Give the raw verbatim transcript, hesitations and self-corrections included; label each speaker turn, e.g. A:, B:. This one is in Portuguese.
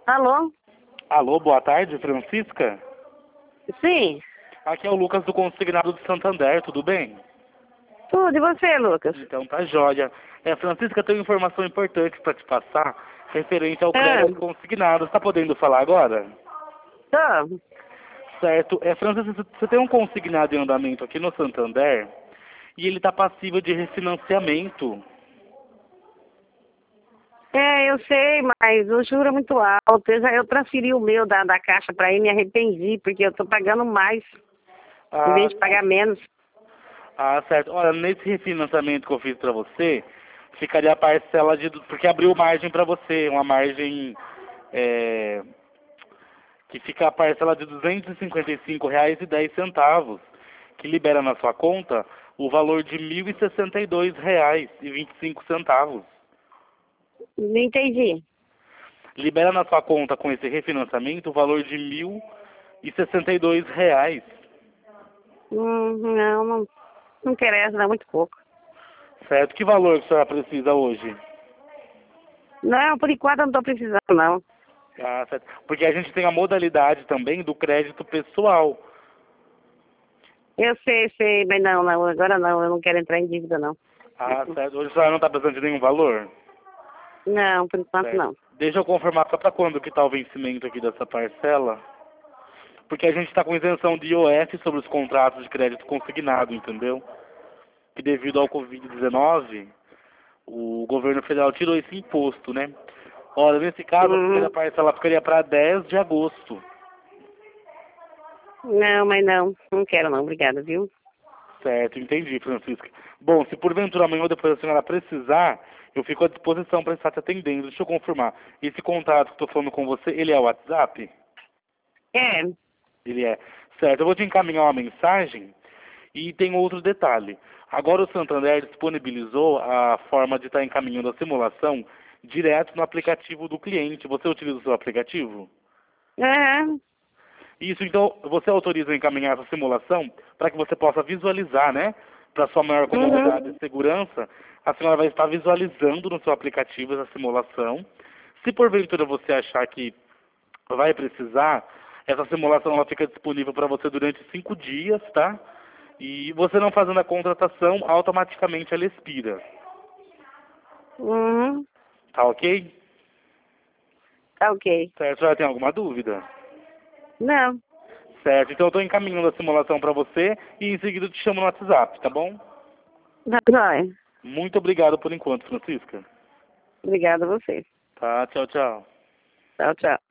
A: Alô?
B: Alô, boa tarde, Francisca?
A: Sim.
B: Aqui é o Lucas do Consignado de Santander, tudo bem?
A: Tudo, e você, Lucas?
B: Então tá jóia. É, Francisca, tem uma informação importante para te passar, referente ao
A: Ah,
B: crédito consignado. Você tá podendo falar agora?
A: tô.
B: Certo. É, Francisca, você tem um consignado em andamento aqui no Santander e ele tá passível de refinanciamento.
A: É, eu sei, mas o juro é muito alto. Eu, já, eu transferi o meu da, da caixa pra ele, me arrependi, porque eu tô pagando mais, em
B: Ah,
A: vez de pagar menos.
B: ah, certo. Olha, nesse refinanciamento que eu fiz para você, ficaria a parcela de... Porque abriu margem para você, uma margem... É, que fica a parcela de duzentos e cinquenta e cinco reais e dez centavos, que libera na sua conta o valor de mil e sessenta e dois reais e vinte e cinco centavos.
A: Não entendi.
B: Libera na sua conta com esse refinanciamento o valor de mil e sessenta e dois reais.
A: Hum, não, não, não interessa, não é muito pouco.
B: Certo? Que valor que a senhora precisa hoje?
A: Não, por enquanto eu não tô precisando, não.
B: Ah, certo. Porque a gente tem a modalidade também do crédito pessoal.
A: Eu sei, sei, mas não, não, agora não, eu não quero entrar em dívida, não.
B: Ah, certo. Hoje a senhora não está precisando de nenhum valor?
A: Não, por enquanto
B: Certo.
A: não.
B: Deixa eu confirmar só para quando que está o vencimento aqui dessa parcela. Porque a gente está com isenção de I O F sobre os contratos de crédito consignado, entendeu? Que devido ao covid dezenove, o governo federal tirou esse imposto, né? Olha, nesse caso, a primeira
A: Uhum.
B: parcela ficaria para dez de agosto.
A: Não, mas não, não quero não, obrigada, viu?
B: Certo, entendi, Francisca. Bom, se porventura amanhã ou depois a senhora precisar, eu fico à disposição para estar te atendendo. Deixa eu confirmar. Esse contrato que estou falando com você, ele é o WhatsApp?
A: É,
B: Ele é. Certo, eu vou te encaminhar uma mensagem. E tem outro detalhe. Agora o Santander disponibilizou a forma de estar encaminhando a simulação direto no aplicativo do cliente. Você utiliza o seu aplicativo?
A: é,
B: Isso, então, você autoriza a encaminhar essa simulação para que você possa visualizar, né? Para sua maior comodidade
A: uhum.
B: e segurança, a senhora vai estar visualizando no seu aplicativo essa simulação. Se porventura você achar que vai precisar, essa simulação ela fica disponível para você durante cinco dias, tá? E você não fazendo a contratação, automaticamente ela expira.
A: Uhum.
B: Tá ok?
A: Tá ok.
B: Certo? Já tem alguma dúvida?
A: Não,
B: Certo, então eu estou encaminhando a simulação para você e em seguida eu te chamo no WhatsApp, tá bom?
A: tá jóia.
B: Muito obrigado por enquanto, Francisca.
A: Obrigada a você.
B: Tá, tchau, tchau.
A: Tchau, tchau.